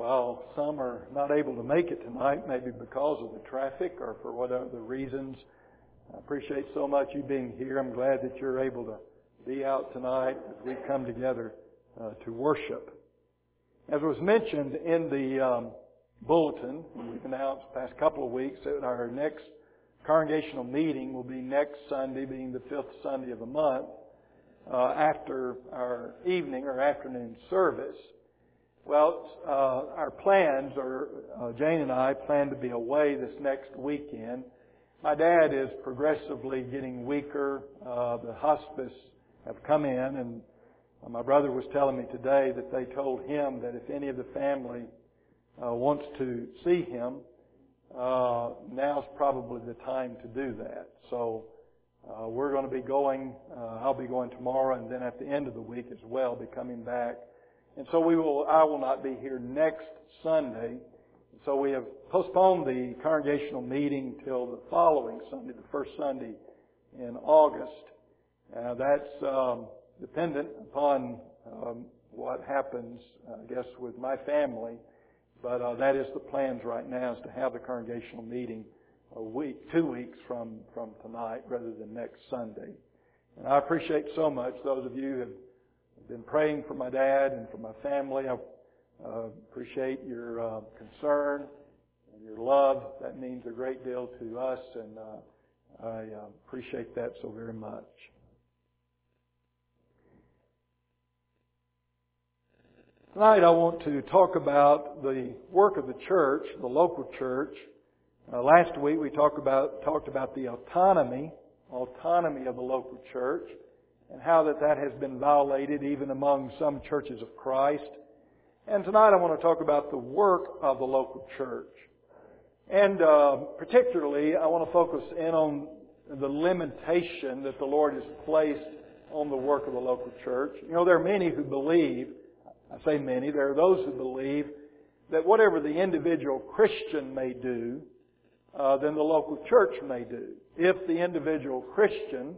while some are not able to make it tonight, maybe because of the traffic or for whatever the reasons, I appreciate so much you being here. I'm glad that you're able to be out tonight as we come together to worship. As was mentioned in the bulletin, we've announced the past couple of weeks that our next congregational meeting will be next Sunday, being the fifth Sunday of the month, after our evening or afternoon service. Well, our plans are, Jane and I plan to be away this next weekend. My dad is progressively getting weaker. The hospice have come in, and my brother was telling me today that they told him that if any of the family wants to see him, now's probably the time to do that. So we're going to be going, I'll be going tomorrow, and then at the end of the week as well, be coming back. And so I will not be here next Sunday. So we have postponed the congregational meeting till the following Sunday, the first Sunday in August. That's dependent upon what happens, I guess, with my family. But that is the plans right now, is to have the congregational meeting 2 weeks from tonight rather than next Sunday. And I appreciate so much those of you who have been praying for my dad and for my family. I appreciate your concern and your love. That means a great deal to us, and I appreciate that so very much. Tonight I want to talk about the work of the church, the local church. Last week we talked about the autonomy of the local church, and how that has been violated even among some churches of Christ. And tonight I want to talk about the work of the local church. And particularly I want to focus in on the limitation that the Lord has placed on the work of the local church. You know, there are many who believe, I say many, there are those who believe that whatever the individual Christian may do, then the local church may do. If the individual Christian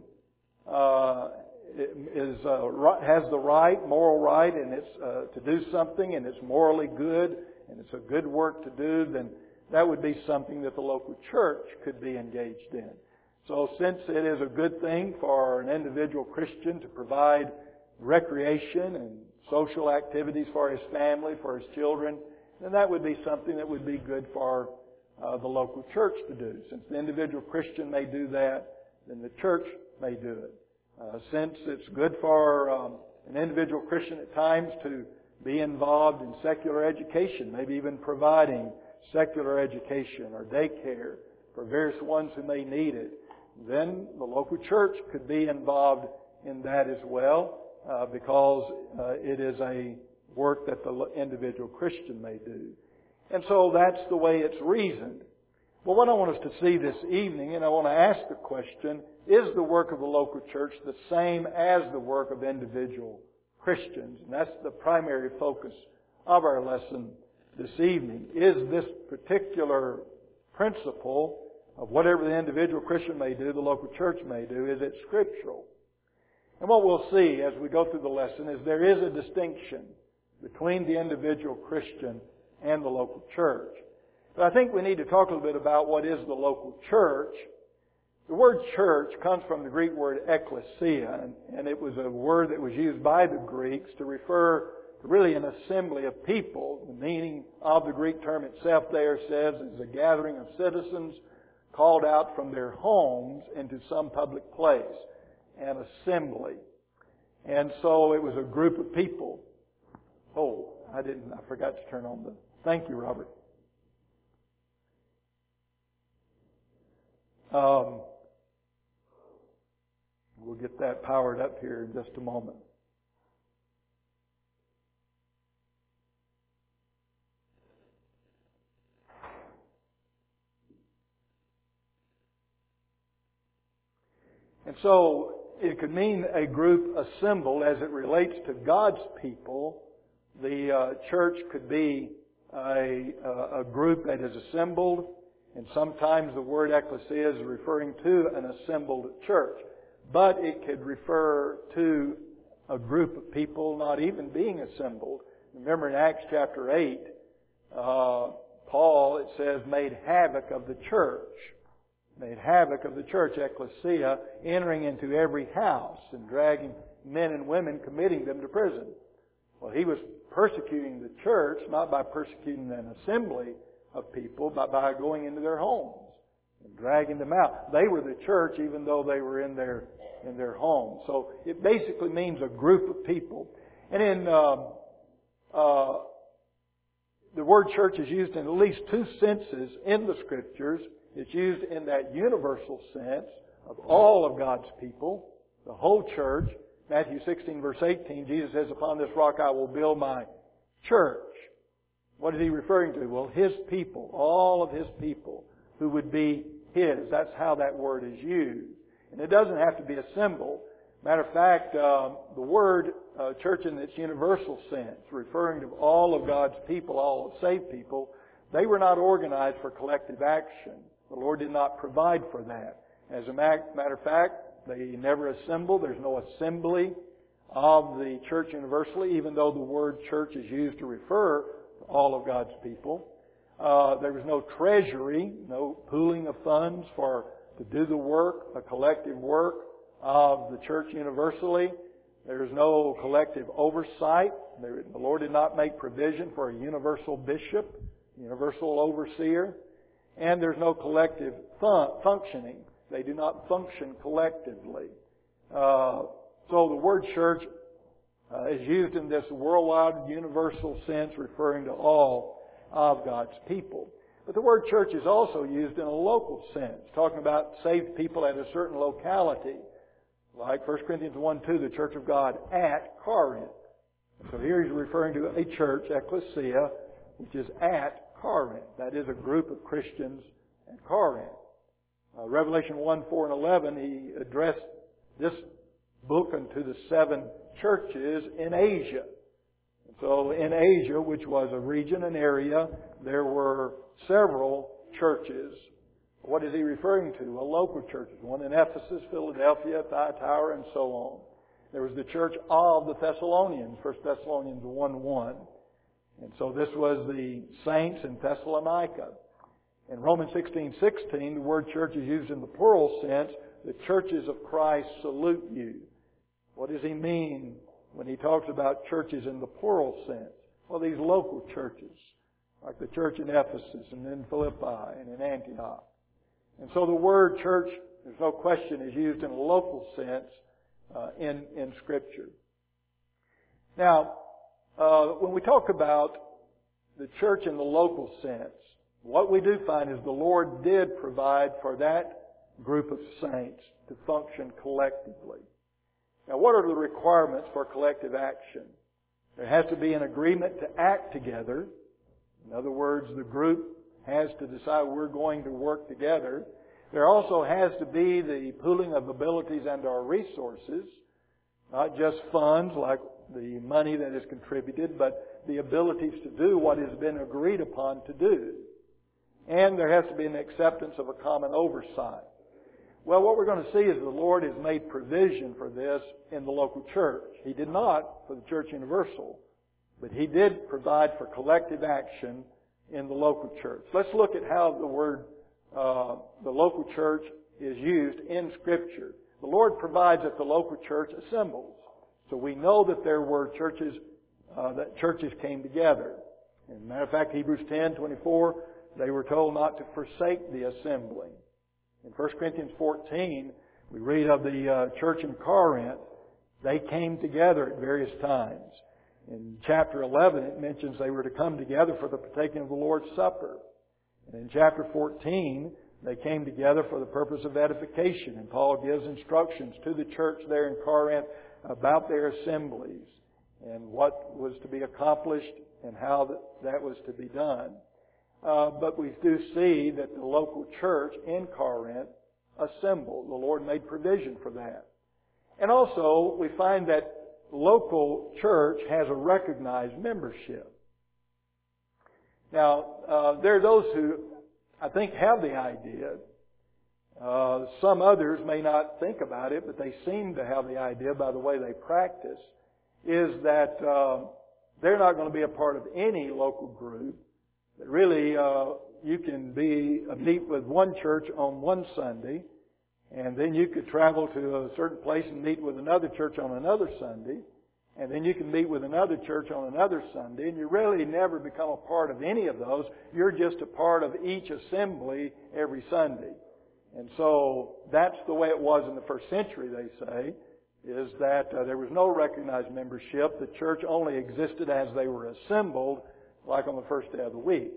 has the moral right, and it's to do something, and it's morally good, and it's a good work to do, then that would be something that the local church could be engaged in. So since it is a good thing for an individual Christian to provide recreation and social activities for his family, for his children, then that would be something that would be good for the local church to do. Since the individual Christian may do that, then the church may do it. Since it's good for an individual Christian at times to be involved in secular education, maybe even providing secular education or daycare for various ones who may need it, then the local church could be involved in that as well, because it is a work that the individual Christian may do. And so that's the way it's reasoned. Well, what I want us to see this evening, and I want to ask the question, is the work of the local church the same as the work of individual Christians? And that's the primary focus of our lesson this evening. Is this particular principle of whatever the individual Christian may do, the local church may do, is it scriptural? And what we'll see as we go through the lesson is there is a distinction between the individual Christian and the local church. But I think we need to talk a little bit about what is the local church. The word church comes from the Greek word ekklesia, and it was a word that was used by the Greeks to refer to really an assembly of people. The meaning of the Greek term itself there says is a gathering of citizens called out from their homes into some public place, an assembly. And so it was a group of people. Oh, I forgot to turn on thank you, Robert. We'll get that powered up here in just a moment. And so it could mean a group assembled as it relates to God's people. The church could be a group that is assembled, and sometimes the word ecclesia is referring to an assembled church. But it could refer to a group of people not even being assembled. Remember in Acts chapter 8, Paul, it says, made havoc of the church. Made havoc of the church, ecclesia, entering into every house and dragging men and women, committing them to prison. Well, he was persecuting the church, not by persecuting an assembly of people, but by going into their homes and dragging them out. They were the church even though they were in their homes. So it basically means a group of people. And in the word church is used in at least two senses in the Scriptures. It's used in that universal sense of all of God's people, the whole church. Matthew 16 verse 18, Jesus says, upon this rock I will build my church. What is He referring to? Well, His people, all of His people who would be His. That's how that word is used. And it doesn't have to be a symbol. Matter of fact, the word church in its universal sense, referring to all of God's people, all of saved people, they were not organized for collective action. The Lord did not provide for that. As a matter of fact, they never assembled. There's no assembly of the church universally, even though the word church is used to refer to all of God's people. There was no treasury, no pooling of funds to do the work, a collective work of the church universally. There is no collective oversight. The Lord did not make provision for a universal bishop, universal overseer. And there's no collective functioning. They do not function collectively. So the word church is used in this worldwide universal sense, referring to all of God's people. But the word church is also used in a local sense, talking about saved people at a certain locality. Like 1 Corinthians 1:2, the church of God at Corinth. So here he's referring to a church, ecclesia, which is at Corinth. That is a group of Christians at Corinth. Revelation 1:4 and 11, he addressed this book unto the 7 churches in Asia. And so in Asia, which was a region, an area, there were several churches. What is he referring to? Local churches. One in Ephesus, Philadelphia, Thyatira, and so on. There was the church of the Thessalonians, 1 Thessalonians 1:1. And so this was the saints in Thessalonica. In Romans 16:16, the word church is used in the plural sense. The churches of Christ salute you. What does he mean when he talks about churches in the plural sense? Well, these local churches, like the church in Ephesus and in Philippi and in Antioch. And so the word church, there's no question, is used in a local sense in Scripture. Now, when we talk about the church in the local sense, what we do find is the Lord did provide for that group of saints to function collectively. Now, what are the requirements for collective action? There has to be an agreement to act together. In other words, the group has to decide we're going to work together. There also has to be the pooling of abilities and our resources, not just funds like the money that is contributed, but the abilities to do what has been agreed upon to do. And there has to be an acceptance of a common oversight. Well, what we're going to see is the Lord has made provision for this in the local church. He did not for the church universal, but He did provide for collective action in the local church. Let's look at how the word, the local church is used in Scripture. The Lord provides that the local church assembles. So we know that there were churches, that churches came together. As a matter of fact, Hebrews 10:24, they were told not to forsake the assembling. In 1 Corinthians 14, we read of the church in Corinth. They came together at various times. In chapter 11, it mentions they were to come together for the partaking of the Lord's Supper. And in chapter 14, they came together for the purpose of edification. And Paul gives instructions to the church there in Corinth about their assemblies and what was to be accomplished and how that was to be done. But we do see that the local church in Corinth assembled. The Lord made provision for that. And also, we find that local church has a recognized membership. Now, there are those who, I think, have the idea. Some others may not think about it, but they seem to have the idea by the way they practice, is that they're not going to be a part of any local group That really, you can meet with one church on one Sunday, and then you could travel to a certain place and meet with another church on another Sunday, and then you can meet with another church on another Sunday, and you really never become a part of any of those. You're just a part of each assembly every Sunday. And so that's the way it was in the first century, they say, is that there was no recognized membership. The church only existed as they were assembled, like on the first day of the week.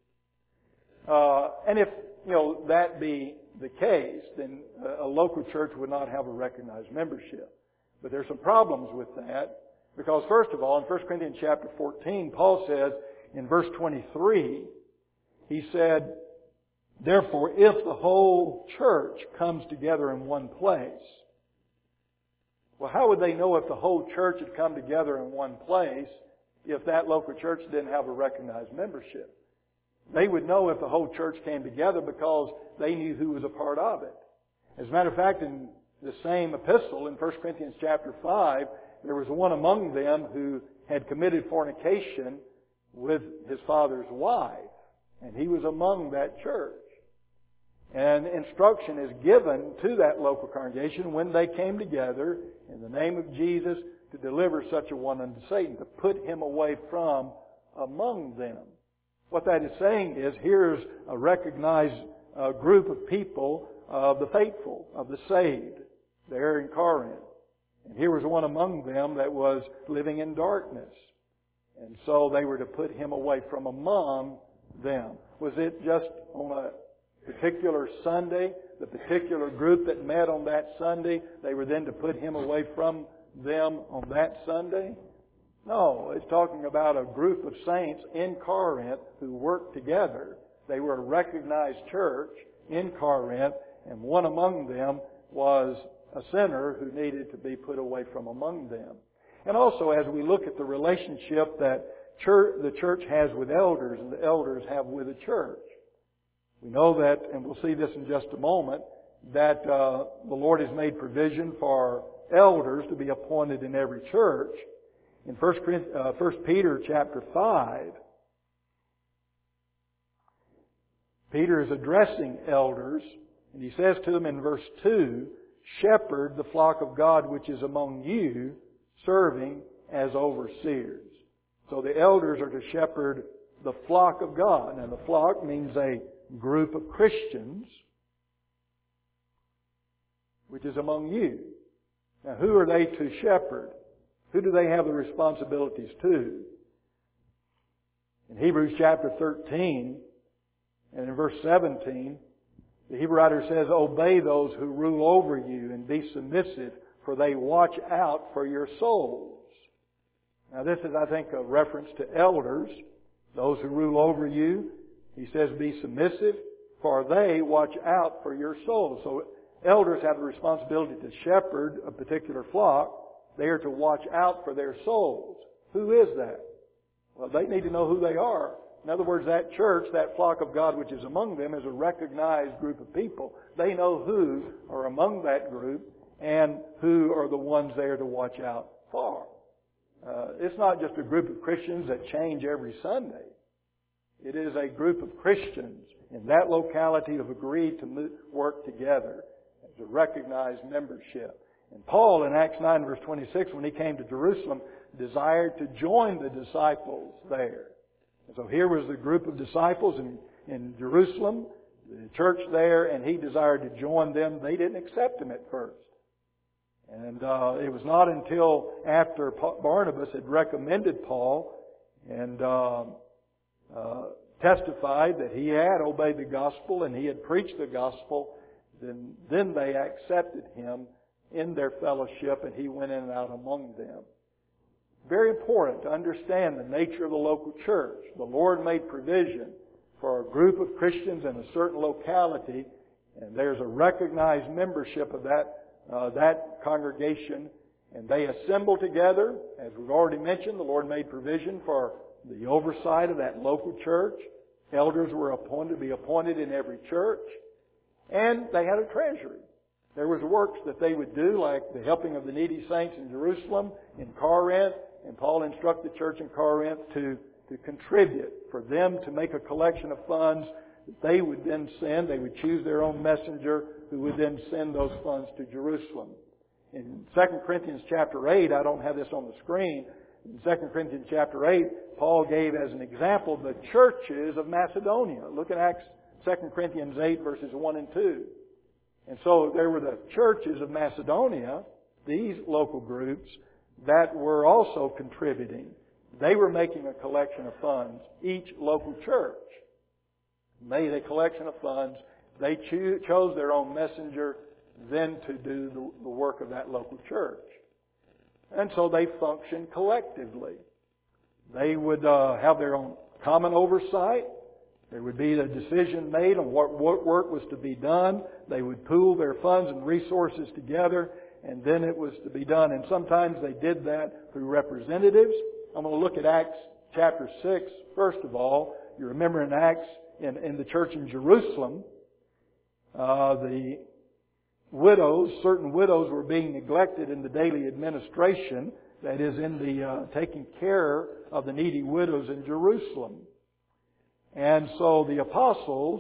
And if, that be the case, then a local church would not have a recognized membership. But there's some problems with that, because first of all, in 1 Corinthians chapter 14, Paul says in verse 23, he said, "Therefore, if the whole church comes together in one place." Well, how would they know if the whole church had come together in one place if that local church didn't have a recognized membership? They would know if the whole church came together because they knew who was a part of it. As a matter of fact, in the same epistle, in 1 Corinthians chapter 5, there was one among them who had committed fornication with his father's wife. And he was among that church. And instruction is given to that local congregation when they came together in the name of Jesus to deliver such a one unto Satan, to put him away from among them. What that is saying is, here's a recognized group of people, of the faithful, of the saved, there in Corinth. And here was one among them that was living in darkness. And so they were to put him away from among them. Was it just on a particular Sunday, the particular group that met on that Sunday, they were then to put him away from them on that Sunday? No, it's talking about a group of saints in Corinth who worked together. They were a recognized church in Corinth, and one among them was a sinner who needed to be put away from among them. And also, as we look at the relationship that the church has with elders and the elders have with the church, we know that, and we'll see this in just a moment, that the Lord has made provision for elders to be appointed in every church. In 1 Peter chapter 5, Peter is addressing elders, and he says to them in verse 2, "Shepherd the flock of God which is among you, serving as overseers." So the elders are to shepherd the flock of God. Now the flock means a group of Christians, which is among you. Now who are they to shepherd? Who do they have the responsibilities to? In Hebrews chapter 13 and in verse 17, the Hebrew writer says, "Obey those who rule over you and be submissive, for they watch out for your souls." Now this is, I think, a reference to elders, those who rule over you. He says, "Be submissive, for they watch out for your souls." So elders have the responsibility to shepherd a particular flock. They are to watch out for their souls. Who is that? Well, they need to know who they are. In other words, that church, that flock of God which is among them, is a recognized group of people. They know who are among that group and who are the ones there to watch out for. It's not just a group of Christians that change every Sunday. It is a group of Christians in that locality who have agreed to work together as a recognized membership. And Paul in Acts 9 verse 26, when he came to Jerusalem, desired to join the disciples there. And so here was the group of disciples in Jerusalem, the church there, and he desired to join them. They didn't accept him at first. And it was not until after Barnabas had recommended Paul and testified that he had obeyed the gospel and he had preached the gospel, then they accepted him in their fellowship, and he went in and out among them. Very important to understand the nature of the local church. The Lord made provision for a group of Christians in a certain locality, and there's a recognized membership of that congregation, and they assemble together. As we've already mentioned, the Lord made provision for the oversight of that local church. Elders were appointed to be appointed in every church, and they had a treasury. There was works that they would do, like the helping of the needy saints in Jerusalem, in Corinth, and Paul instructed the church in Corinth to to contribute, for them to make a collection of funds that they would then send. They would choose their own messenger who would then send those funds to Jerusalem. In 2 Corinthians chapter 8, I don't have this on the screen, in 2 Corinthians chapter 8, Paul gave as an example the churches of Macedonia. Look at 2 Corinthians 8 verses 1 and 2. And so there were the churches of Macedonia, these local groups, that were also contributing. They were making a collection of funds. Each local church made a collection of funds. They chose their own messenger then to do the work of that local church. And so they functioned collectively. They would have their own common oversight. There would be a decision made on what work was to be done. They would pool their funds and resources together, and then it was to be done. And sometimes they did that through representatives. I'm going to look at Acts chapter 6 first of all. You remember in Acts, in the church in Jerusalem, the widows, certain widows were being neglected in the daily administration, that is in the taking care of the needy widows in Jerusalem. And so the apostles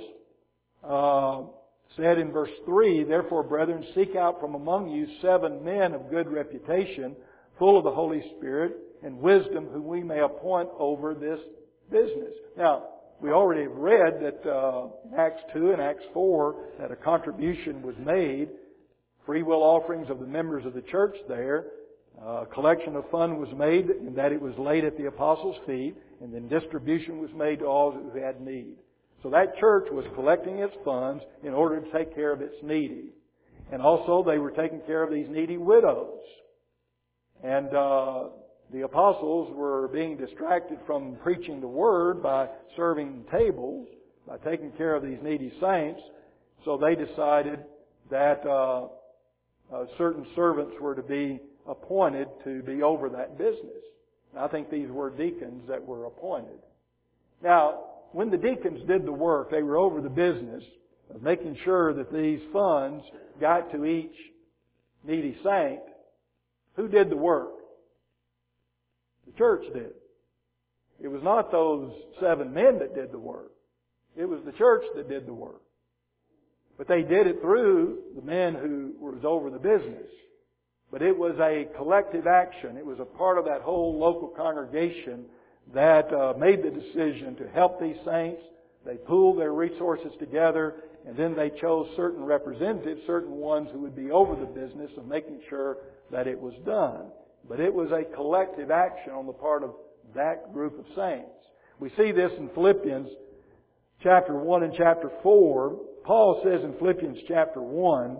said in verse 3, "Therefore, brethren, seek out from among you 7 men of good reputation, full of the Holy Spirit and wisdom, whom we may appoint over this business." Now, we already have read that in Acts 2 and Acts 4 that a contribution was made, free will offerings of the members of the church there. A collection of funds was made, and that it was laid at the apostles' feet, and then distribution was made to all who had need. So that church was collecting its funds in order to take care of its needy. And also they were taking care of these needy widows. And the apostles were being distracted from preaching the Word by serving tables, by taking care of these needy saints. So they decided that certain servants were to be appointed to be over that business. And I think these were deacons that were appointed. Now, when the deacons did the work, they were over the business of making sure that these funds got to each needy saint. Who did the work? The church did. It was not those 7 men that did the work. It was the church that did the work. But they did it through the men who was over the business. But it was a collective action. It was a part of that whole local congregation that made the decision to help these saints. They pooled their resources together, and then they chose certain representatives, certain ones who would be over the business of making sure that it was done. But it was a collective action on the part of that group of saints. We see this in Philippians chapter 1 and chapter 4. Paul says in Philippians chapter 1,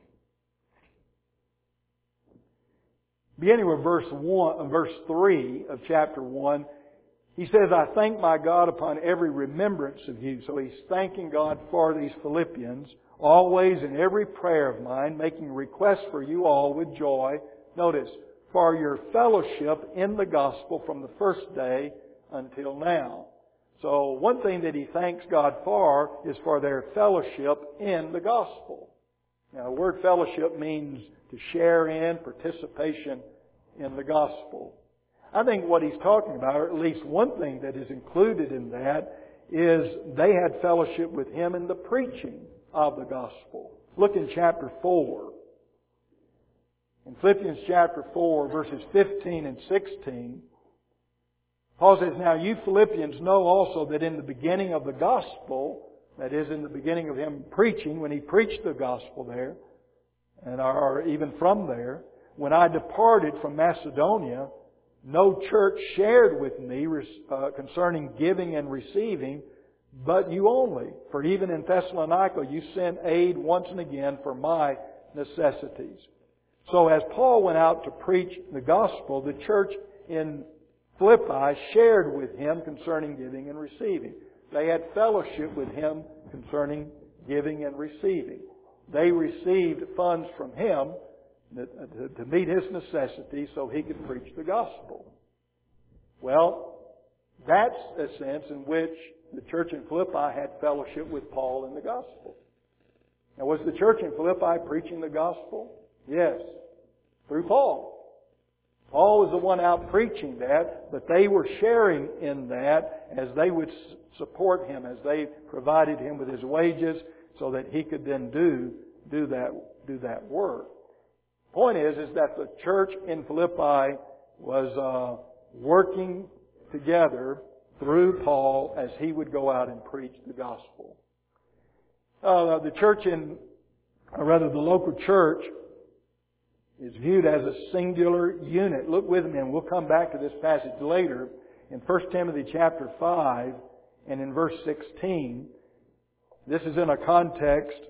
beginning with verse 3 of chapter 1, he says, "I thank my God upon every remembrance of you." So he's thanking God for these Philippians, "always in every prayer of mine, making requests for you all with joy." Notice, "for your fellowship in the gospel from the first day until now." So one thing that he thanks God for is for their fellowship in the gospel. Now, the word fellowship means to share in, participation in the gospel. I think what he's talking about, or at least one thing that is included in that, is they had fellowship with him in the preaching of the gospel. Look in chapter 4. In Philippians chapter 4, verses 15 and 16, Paul says, "Now you Philippians know also that in the beginning of the gospel," that is, in the beginning of him preaching, when he preached the gospel there, or even from there, "when I departed from Macedonia, no church shared with me concerning giving and receiving, but you only. For even in Thessalonica you sent aid once and again for my necessities." So as Paul went out to preach the gospel, the church in Philippi shared with him concerning giving and receiving. They had fellowship with him concerning giving and receiving. They received funds from him to meet his necessities so he could preach the gospel. Well, that's a sense in which the church in Philippi had fellowship with Paul in the gospel. Now, was the church in Philippi preaching the gospel? Yes. Through Paul. Paul was the one out preaching that, but they were sharing in that as they would support him, as they provided him with his wages so that he could then do that work. Point is that the church in Philippi was working together through Paul as he would go out and preach the gospel. The local church is viewed as a singular unit. Look with me, and we'll come back to this passage later in 1 Timothy chapter 5 and in verse 16. This is in a context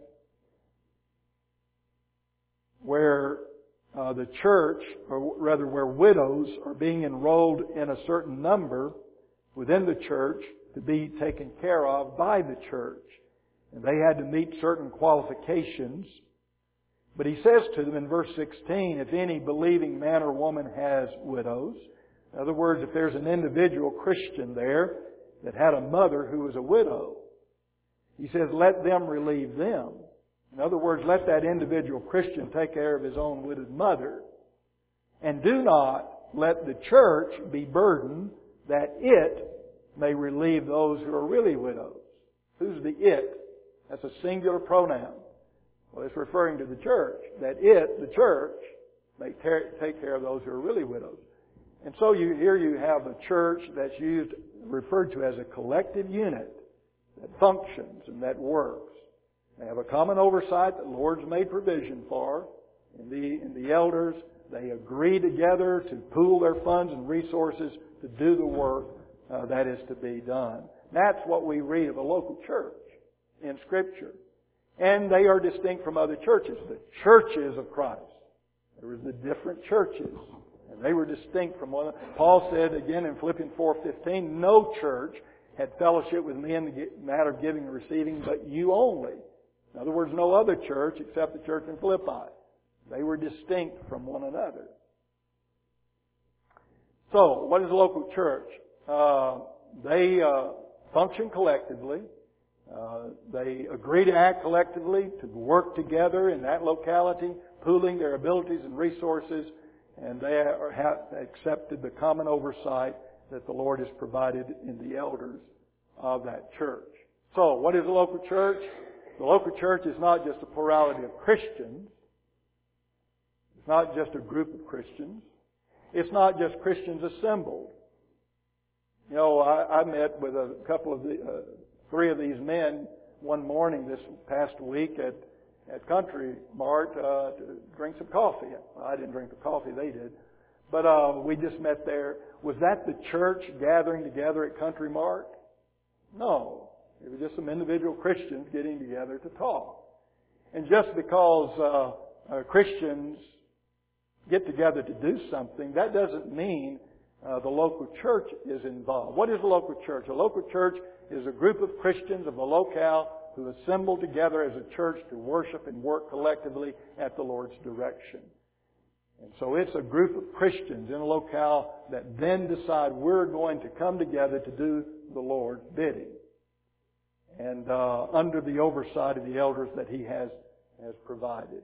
where the church, or rather where widows are being enrolled in a certain number within the church to be taken care of by the church. And they had to meet certain qualifications. But he says to them in verse 16, if any believing man or woman has widows, in other words, if there's an individual Christian there that had a mother who was a widow, he says, let them relieve them. In other words, let that individual Christian take care of his own widowed mother. And do not let the church be burdened that it may relieve those who are really widows. Who's the it? That's a singular pronoun. Well, it's referring to the church. That it, the church, may take care of those who are really widows. And so here you have a church that's referred to as a collective unit that functions and that works. They have a common oversight that the Lord's made provision for. In the elders, they agree together to pool their funds and resources to do the work that is to be done. That's what we read of a local church in Scripture. And they are distinct from other churches. The churches of Christ. There was the different churches. And they were distinct from one another. Paul said again in Philippians 4:15, no church had fellowship with me in the matter of giving and receiving, but you only. In other words, no other church except the church in Philippi. They were distinct from one another. So, what is a local church? They function collectively. They agree to act collectively, to work together in that locality, pooling their abilities and resources, and they have accepted the common oversight that the Lord has provided in the elders of that church. So, what is a local church? The local church is not just a plurality of Christians. It's not just a group of Christians. It's not just Christians assembled. You know, I met with a couple of three of these men one morning this past week at Country Mart to drink some coffee. I didn't drink the coffee, they did. But we just met there. Was that the church gathering together at Country Mart? No. It was just some individual Christians getting together to talk. And just because Christians get together to do something, that doesn't mean the local church is involved. What is a local church? A local church is a group of Christians of a locale who assemble together as a church to worship and work collectively at the Lord's direction. And so it's a group of Christians in a locale that then decide we're going to come together to do the Lord's bidding. And under the oversight of the elders that He has provided.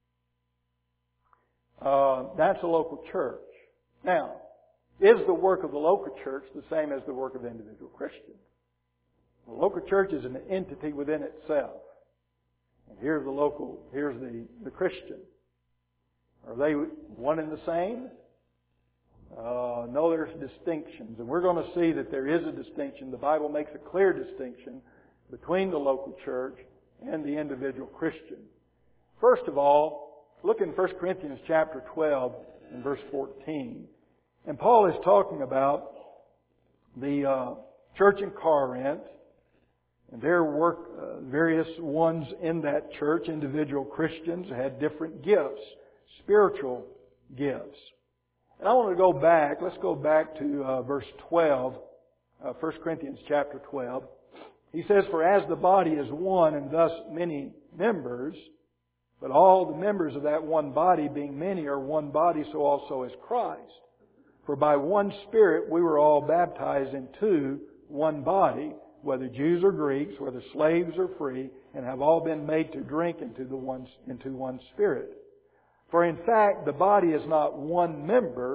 That's a local church. Now, is the work of the local church the same as the work of individual Christians? The local church is an entity within itself. And here's the Christian. Are they one and the same? No, there's distinctions. And we're going to see that there is a distinction. The Bible makes a clear distinction between the local church and the individual Christian. First of all, look in 1 Corinthians chapter 12 and verse 14. And Paul is talking about the church in Corinth and their work. Various ones in that church, individual Christians, had different gifts, spiritual gifts. And I want to go back. Let's go back to verse 12, 1 Corinthians chapter 12. He says, for as the body is one and thus many members, but all the members of that one body being many are one body, so also is Christ. For by one Spirit we were all baptized into one body, whether Jews or Greeks, whether slaves or free, and have all been made to drink into one Spirit. For in fact the body is not one member,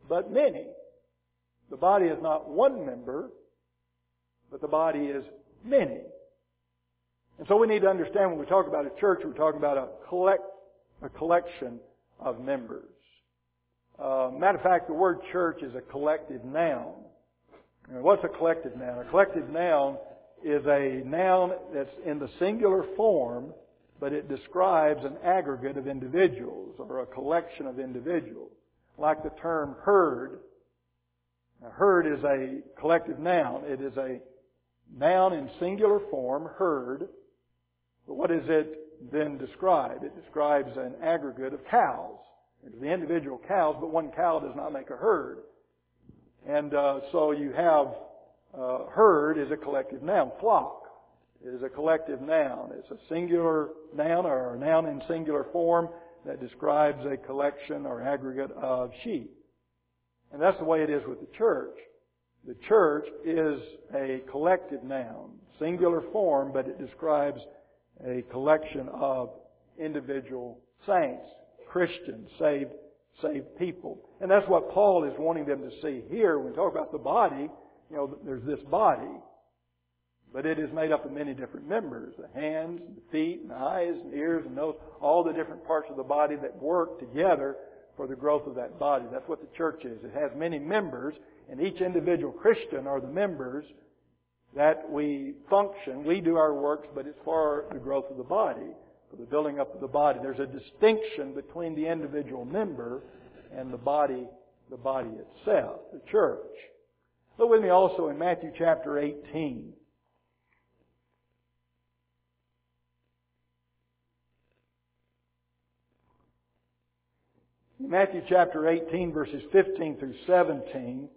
but many. The body is not one member, but the body is many. And so we need to understand when we talk about a church, we're talking about a collection of members. Matter of fact, the word church is a collective noun. And what's a collective noun? A collective noun is a noun that's in the singular form, but it describes an aggregate of individuals or a collection of individuals. Like the term herd. Now, herd is a collective noun. It is a noun in singular form, herd. But what does it then describe? It describes an aggregate of cows. There's the individual cows, but one cow does not make a herd. And so you have herd is a collective noun. Flock is a collective noun. It's a singular noun or a noun in singular form that describes a collection or aggregate of sheep. And that's the way it is with the church. The church is a collective noun, singular form, but it describes a collection of individual saints, Christians, saved people. And that's what Paul is wanting them to see here. When we talk about the body, there's this body, but it is made up of many different members. The hands, the feet, and the eyes, and ears, and nose, all the different parts of the body that work together for the growth of that body. That's what the church is. It has many members, and each individual Christian are the members that we function. We do our works, but it's for the growth of the body, for the building up of the body. There's a distinction between the individual member and the body itself, the church. Look with me also in Matthew chapter 18. In Matthew chapter 18, verses 15 through 17,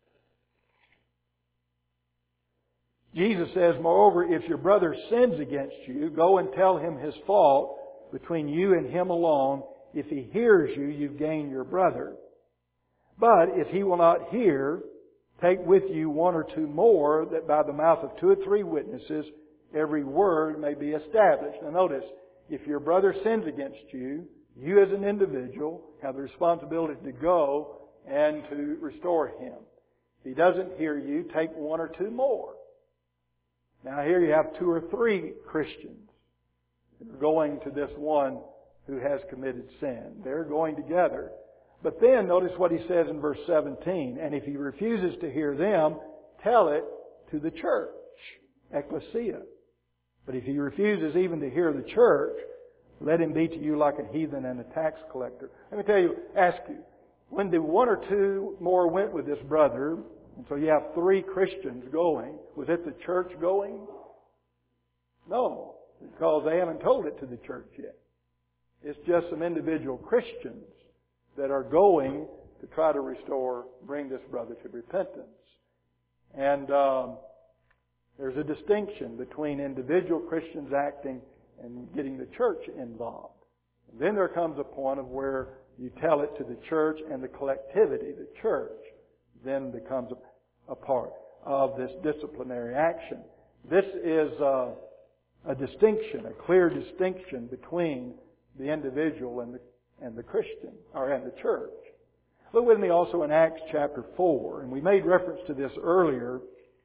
Jesus says, "Moreover, if your brother sins against you, go and tell him his fault between you and him alone. If he hears you, you've gained your brother. But if he will not hear, take with you one or two more, that by the mouth of two or three witnesses every word may be established." Now notice, if your brother sins against you, you as an individual have the responsibility to go and to restore him. If he doesn't hear you, take one or two more. Now here you have two or three Christians going to this one who has committed sin. They're going together. But then notice what he says in verse 17. "And if he refuses to hear them, tell it to the church," ecclesia. "But if he refuses even to hear the church, let him be to you like a heathen and a tax collector." Let me tell you, ask you, when the one or two more went with this brother, and so you have three Christians going, was it the church going? No, because they haven't told it to the church yet. It's just some individual Christians that are going to try to bring this brother to repentance. And there's a distinction between individual Christians acting and getting the church involved. And then there comes a point of where you tell it to the church, and the collectivity, the church, then becomes a part of this disciplinary action. This is a distinction, a clear distinction between the individual and the Christian, and the church. Look with me also in Acts chapter 4, and we made reference to this earlier.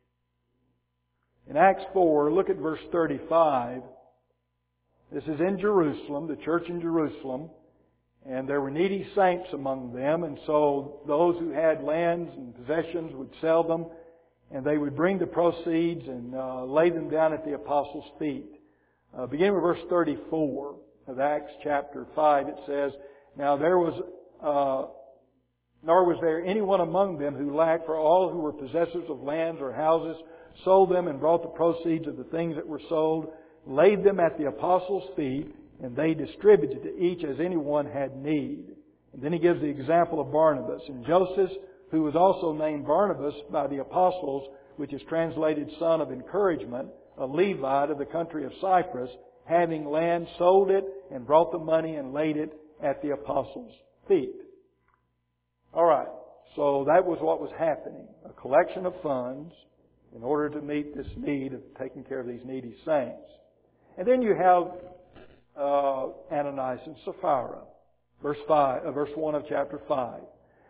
In Acts 4, look at verse 35. This is in Jerusalem, the church in Jerusalem, and there were needy saints among them, and so those who had lands and possessions would sell them, and they would bring the proceeds and lay them down at the apostles' feet. Beginning with verse 34 of Acts chapter 5, it says, "Now nor was there anyone among them who lacked, for all who were possessors of lands or houses sold them and brought the proceeds of the things that were sold, laid them at the apostles' feet, and they distributed to each as anyone had need." And then he gives the example of Barnabas. "And Joseph, who was also named Barnabas by the apostles, which is translated son of encouragement, a Levite of the country of Cyprus, having land, sold it, and brought the money and laid it at the apostles' feet." All right, so that was what was happening. A collection of funds in order to meet this need of taking care of these needy saints. And then you have Ananias and Sapphira, verse 1 of chapter 5.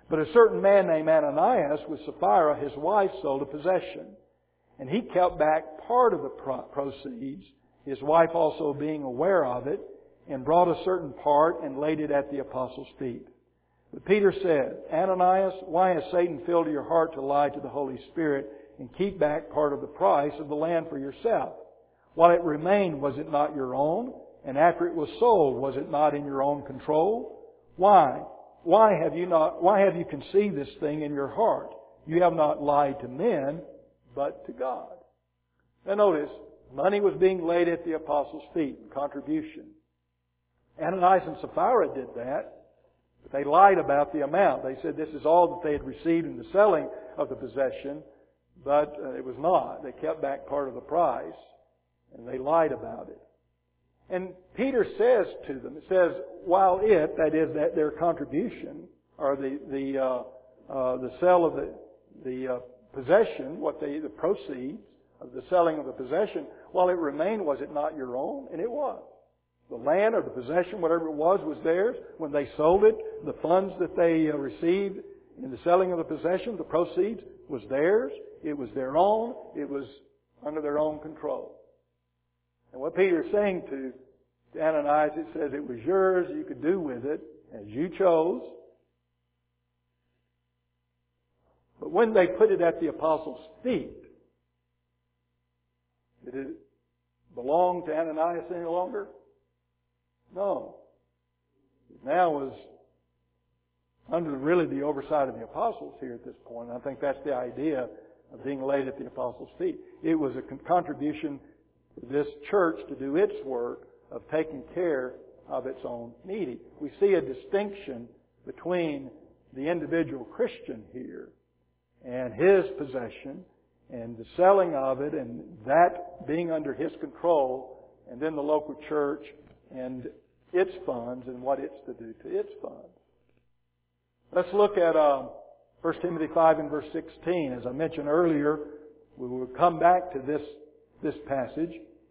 But a certain man named Ananias with Sapphira, his wife, sold a possession. And he kept back part of the proceeds, his wife also being aware of it, and brought a certain part and laid it at the apostles' feet. But Peter said, Ananias, why has Satan filled your heart to lie to the Holy Spirit and keep back part of the price of the land for yourself? While it remained, was it not your own? And after it was sold, was it not in your own control? Why? Why have you conceived this thing in your heart? You have not lied to men, but to God. Now notice, money was being laid at the apostles' feet, contribution. Ananias and Sapphira did that, but they lied about the amount. They said this is all that they had received in the selling of the possession, but it was not. They kept back part of the price, and they lied about it. And Peter says to them, it says, while that is, that their contribution, or the sale of the possession, the proceeds of the selling of the possession, while it remained, was it not your own? And it was. The land or the possession, whatever it was theirs. When they sold it, the funds that they received in the selling of the possession, the proceeds, was theirs. It was their own. It was under their own control. And what Peter is saying to Ananias, it says it was yours. You could do with it as you chose. But when they put it at the apostles' feet, did it belong to Ananias any longer? No. It now was under really the oversight of the apostles here at this point. I think that's the idea of being laid at the apostles' feet. It was a contribution to this church to do its work of taking care of its own needy. We see a distinction between the individual Christian here and his possession and the selling of it and that being under his control, and then the local church and its funds and what it's to do to its funds. Let's look at 1 Timothy 5 and verse 16. As I mentioned earlier, we will come back to this passage.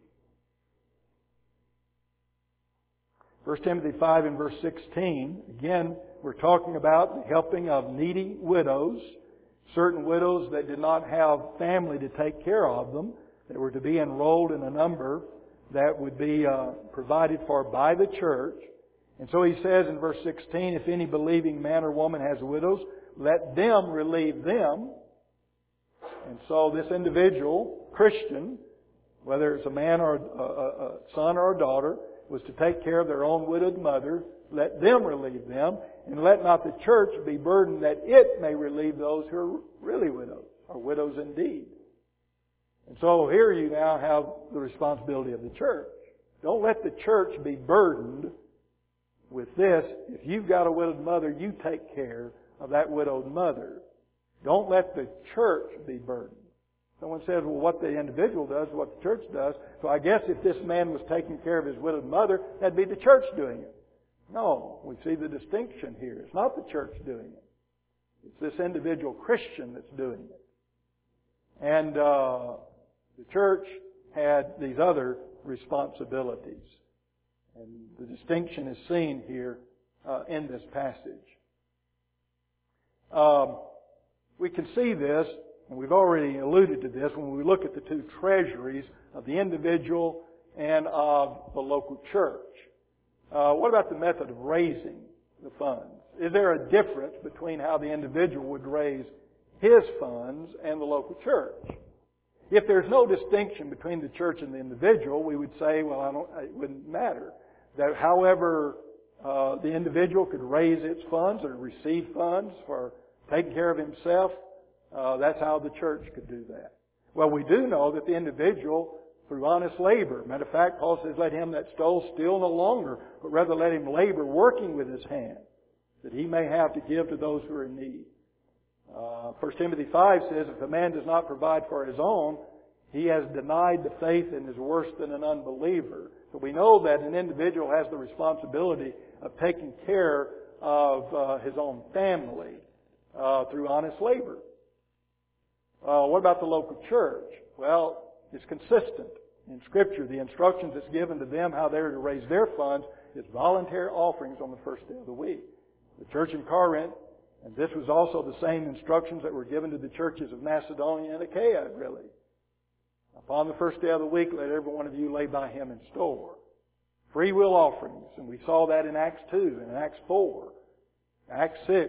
1 Timothy 5 and verse 16. Again, we're talking about the helping of needy widows. Certain widows that did not have family to take care of them. They were to be enrolled in a number that would be provided for by the church. And so he says in verse 16, if any believing man or woman has widows, let them relieve them. And so this individual, Christian, whether it's a man or a son or a daughter, was to take care of their own widowed mother. Let them relieve them. And let not the church be burdened that it may relieve those who are really widows, or widows indeed. And so here you now have the responsibility of the church. Don't let the church be burdened with this. If you've got a widowed mother, you take care of that widowed mother. Don't let the church be burdened. Someone says, well, what the individual does is what the church does. So I guess if this man was taking care of his widowed mother, that'd be the church doing it. No, we see the distinction here. It's not the church doing it. It's this individual Christian that's doing it. And the church had these other responsibilities. And the distinction is seen here in this passage. We can see this, and we've already alluded to this, when we look at the two treasuries of the individual and of the local church. What about the method of raising the funds? Is there a difference between how the individual would raise his funds and the local church? If there's no distinction between the church and the individual, we would say, well, it wouldn't matter. That however the individual could raise its funds or receive funds for taking care of himself, that's how the church could do that. Well, we do know that the individual, through honest labor. Matter of fact, Paul says, let him that stole steal no longer, but rather let him labor working with his hands, that he may have to give to those who are in need. 1 Timothy 5 says, if a man does not provide for his own, he has denied the faith and is worse than an unbeliever. So we know that an individual has the responsibility of taking care of his own family through honest labor. What about the local church? Well, it's consistent in Scripture. The instructions that's given to them, how they're to raise their funds, is voluntary offerings on the first day of the week. The church in Corinth And this was also the same instructions that were given to the churches of Macedonia and Achaia, really. Upon the first day of the week, let every one of you lay by him in store. Free will offerings, and we saw that in Acts 2 and in Acts 4, Acts 6.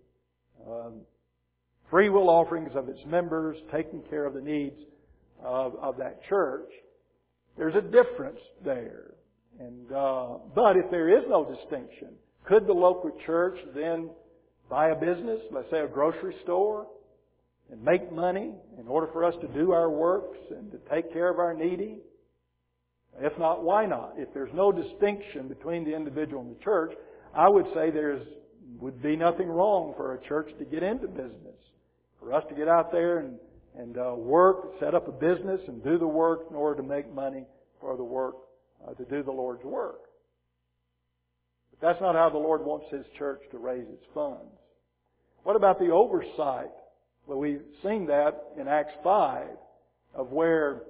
Free will offerings of its members, taking care of the needs of that church. There's a difference there. But if there is no distinction, could the local church then buy a business, let's say a grocery store, and make money in order for us to do our works and to take care of our needy? If not, why not? If there's no distinction between the individual and the church, I would say would be nothing wrong for a church to get into business. For us to get out there and work, set up a business and do the work in order to make money for the work, to do the Lord's work. But that's not how the Lord wants His church to raise its funds. What about the oversight? Well, we've seen that in Acts 5 of where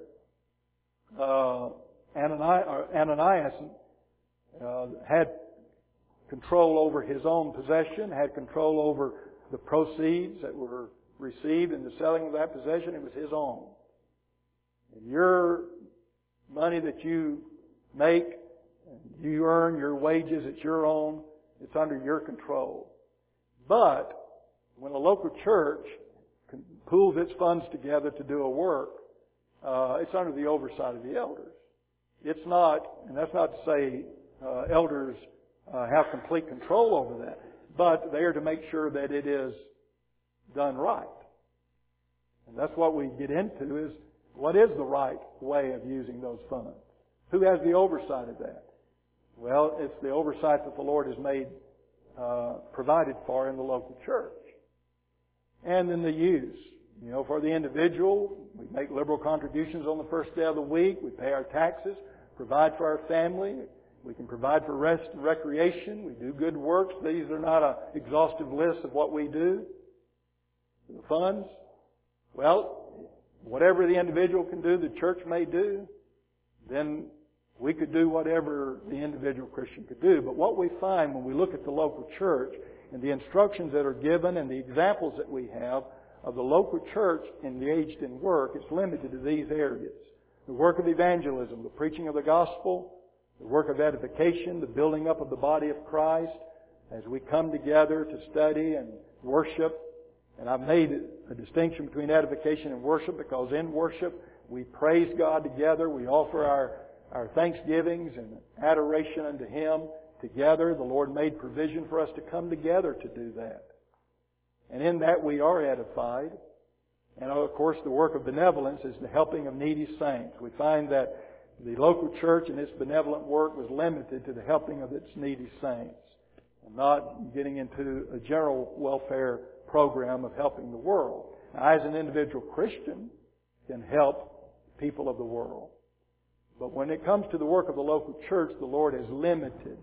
Ananias had control over his own possession, had control over the proceeds that were received in the selling of that possession. It was his own. And your money that you make, you earn, your wages, it's your own. It's under your control. But when a local church pools its funds together to do a work, it's under the oversight of the elders. It's not, and that's not to say elders have complete control over that, but they are to make sure that it is done right. And that's what we get into is, what is the right way of using those funds? Who has the oversight of that? Well, it's the oversight that the Lord has made, provided for in the local church. And then the use. You know, for the individual, we make liberal contributions on the first day of the week. We pay our taxes, provide for our family. We can provide for rest and recreation. We do good works. These are not an exhaustive list of what we do. The funds, well, whatever the individual can do, the church may do. Then we could do whatever the individual Christian could do. But what we find when we look at the local church and the instructions that are given and the examples that we have of the local church engaged in work, it's limited to these areas. The work of evangelism, the preaching of the gospel, the work of edification, the building up of the body of Christ as we come together to study and worship. And I've made a distinction between edification and worship because in worship we praise God together. We offer our thanksgivings and adoration unto Him together. The Lord made provision for us to come together to do that. And in that we are edified. And of course the work of benevolence is the helping of needy saints. We find that the local church and its benevolent work was limited to the helping of its needy saints, and not getting into a general welfare program of helping the world. Now, I, as an individual Christian, can help people of the world. But when it comes to the work of the local church, the Lord has limited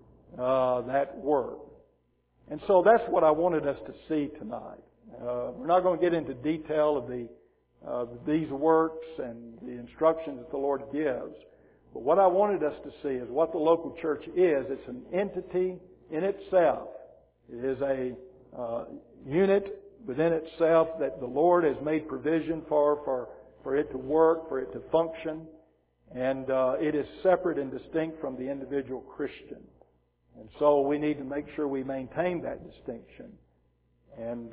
that work. And so that's what I wanted us to see tonight. We're not going to get into detail of these works and the instructions that the Lord gives. But what I wanted us to see is what the local church is. It's an entity in itself. It is a unit within itself that the Lord has made provision for it to work, for it to function. And it is separate and distinct from the individual Christian. And so we need to make sure we maintain that distinction. And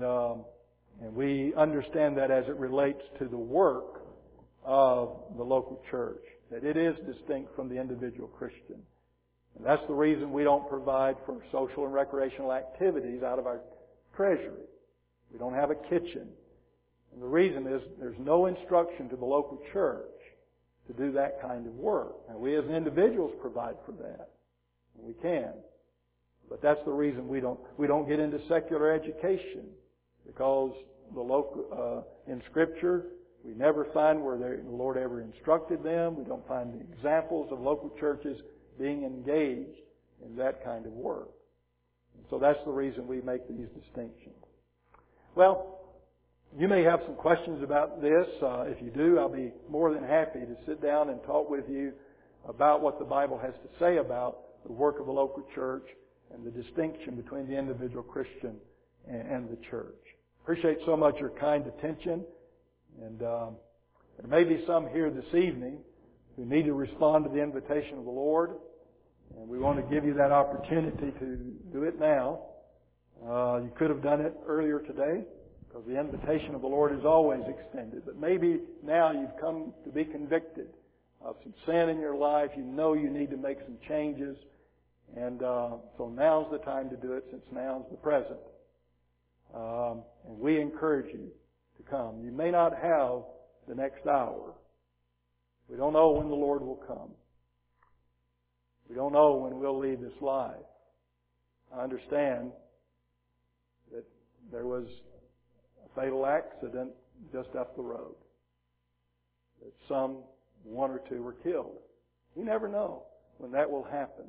we understand that as it relates to the work of the local church, that it is distinct from the individual Christian. And that's the reason we don't provide for social and recreational activities out of our treasury. We don't have a kitchen. And the reason is there's no instruction to the local church to do that kind of work. And we as individuals provide for that. We can. But that's the reason we don't get into secular education, because the local in Scripture we never find where the Lord ever instructed them. We don't find the examples of local churches being engaged in that kind of work. And so that's the reason we make these distinctions. Well, you may have some questions about this. If you do, I'll be more than happy to sit down and talk with you about what the Bible has to say about the work of the local church and the distinction between the individual Christian and the church. Appreciate so much your kind attention. And there may be some here this evening who need to respond to the invitation of the Lord. And we want to give you that opportunity to do it now. You could have done it earlier today, because the invitation of the Lord is always extended. But maybe now you've come to be convicted of some sin in your life. You know you need to make some changes. And so now's the time to do it, since now's the present. And we encourage you to come. You may not have the next hour. We don't know when the Lord will come. We don't know when we'll leave this life. I understand that there was a fatal accident just up the road, that one or two were killed. You never know when that will happen.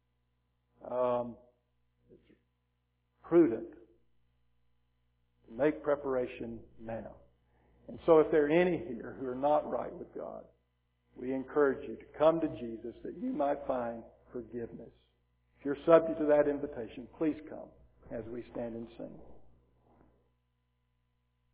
It's prudent to make preparation now. And so if there are any here who are not right with God, we encourage you to come to Jesus that you might find forgiveness. If you're subject to that invitation, please come as we stand and sing.